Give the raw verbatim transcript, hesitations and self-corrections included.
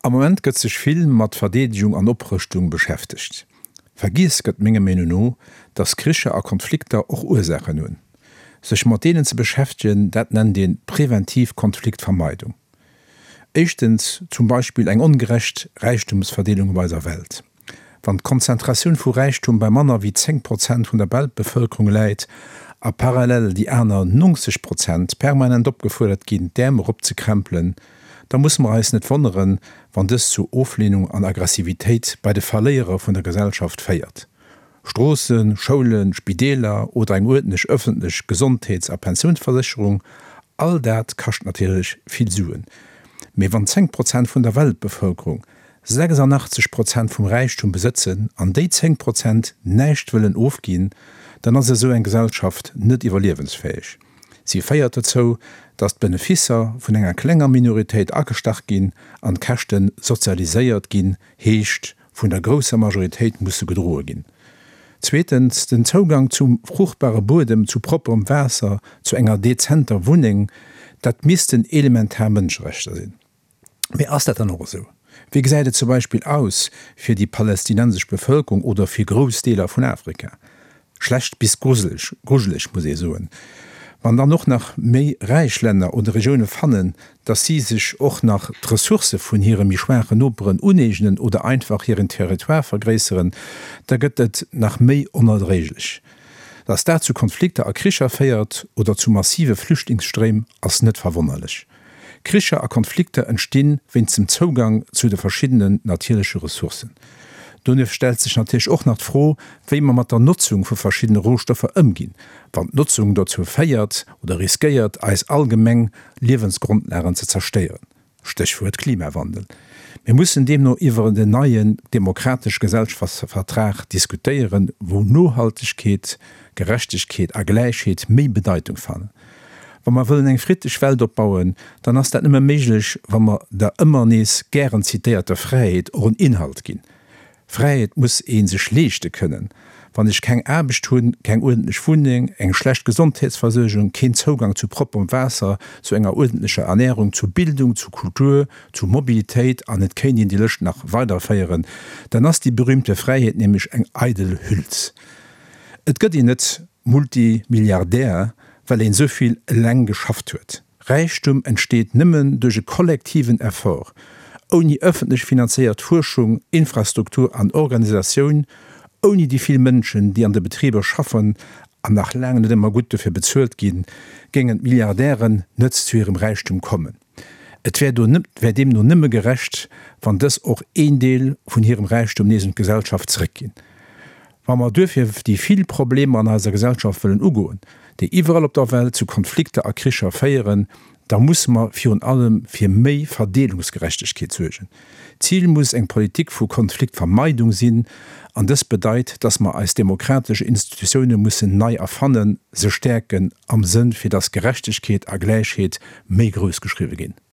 Am moment gëtt sech viel mat Verdeedigung an Oprüstung beschäftigt. Vergiss gëtt menge Men no, dats Krische a Konflikte och Ursachen hunn. Sech mat denen ze beschäftigen, dat nennt den Präventivkonfliktvermeidung. Echtens zum Beispiel eng ungerecht Reichtumsverdelung weiser Welt. Wann d'Konzentration vu Reichtum bei Manner wie zehn Prozent vun der Weltbevölkerung läit, a parallel die Äner neunzig Prozent permanent opgefordert ginn, dämer opzekrempeln, da muss man eis net wonderen, wann das zu Auflehnung an Aggressivität bei de Verlierer von der Gesellschaft feiert. Straßen, Schulen, Spideler oder eng ordentlich öffentlich Gesundheits- a Pensionsversicherung, all dat kascht natürlich viel suen. Me wann zehn Prozent von der Weltbevölkerung sechsundachtzig Prozent vom Reichtum besitzen, an de zehn Prozent nächt willen aufgehen, dann as so en Gesellschaft net überlebensfähig. Sie feiert zo, dass Beneficer vun enger klenger Minoritéit agestach gin, an Kächten sozialiséiert gin, heescht, vun der grosser Majoritéit musssse gedroe gin. Zweitens den Zugang zum fruchtbare Bodem, zu properem Wässer, zu enger dezenter Wuning, dat misisten elementär Mënschrechter sinn. Me ass dat dann noch so? Wie gesäide zum Beispiel aus fir die palästinensisch Bevölkerung oder fir Großdeler vun Afrika? Schlecht bis gruselig, gruselig muss ich soen. Wann dann noch nach méi Reichländer oder Regionen fannen, dass sie sich auch nach Ressource vun ihrem schweren oberen unegenen oder einfach ihren Territoire vergräseren, da gëtt et nach méi onerreglich. Dass dazu Konflikte a Krischer feiert oder zu massive Flüchtlingsström als net verwunderlich. Krischer a Konflikte entstehen wenn zum Zugang zu de verschiedenen natürliche Ressourcen. Dunne stellt sich natürlich auch nach froh, wie man mit der Nutzung für verschiedene Rohstoffe umgehen, wann Nutzung dazu feiert oder riskiert, als allgemein Lebensgrundlehren zu zerstören. Stichwort Klimawandel. Wir müssen dem nur über den neuen demokratischen Gesellschaftsvertrag diskutieren, wo Nachhaltigkeit, Gerechtigkeit und Gleichheit mehr Bedeutung fallen. Wenn man will eng friedlich Welt opbauen, dann ist das immer möglich, wenn man der immer nies gern zitierte Freiheit auch einen Inhalt gehen. Freiheit muss een sich lechte können. Wann ich kein Erbisch tun, kein ordentlich Funding, eng schlecht Gesundheitsversorgung, kein Zugang zu properem Wasser, zu enger ordentlicher Ernährung, zu Bildung, zu Kultur, zu Mobilität, an net kennen die Lücht nach weiterfeieren, dann hast die berühmte Freiheit nämlich eng Eidel Hülz. Et gött net Multimilliardär, weil en soviel lang geschafft huet. Reichtum entsteht nimmen durch kollektiven Erfolg. Ohne öffentlich finanziert Forschung, Infrastruktur an Organisation, ohne die vielen Menschen, die an den Betrieben schaffen, an nach lange nicht immer gut dafür bezahlt gehen, gingen Milliardären nicht zu ihrem Reichtum kommen. Es wäre wär dem nur nimmer gerecht, wenn das auch ein Teil von ihrem Reichtum in die Gesellschaft zurückgehen. Wenn wir dürfen die vielen Probleme an unserer Gesellschaft wollen umgehen, die überall auf der Welt zu Konflikten und Kriegen feiern, da muss man für und allem fir méi Verdelungsgerechtigkeit sorgen. Ziel muss eng Politik vu Konfliktvermeidung sinn, an das bedeit, dass man als demokratische Institutionen muss nei erfannen, se stärken am Sinn fir das Gerechtigkeit a Gleichheit méi groß geschrieben gin.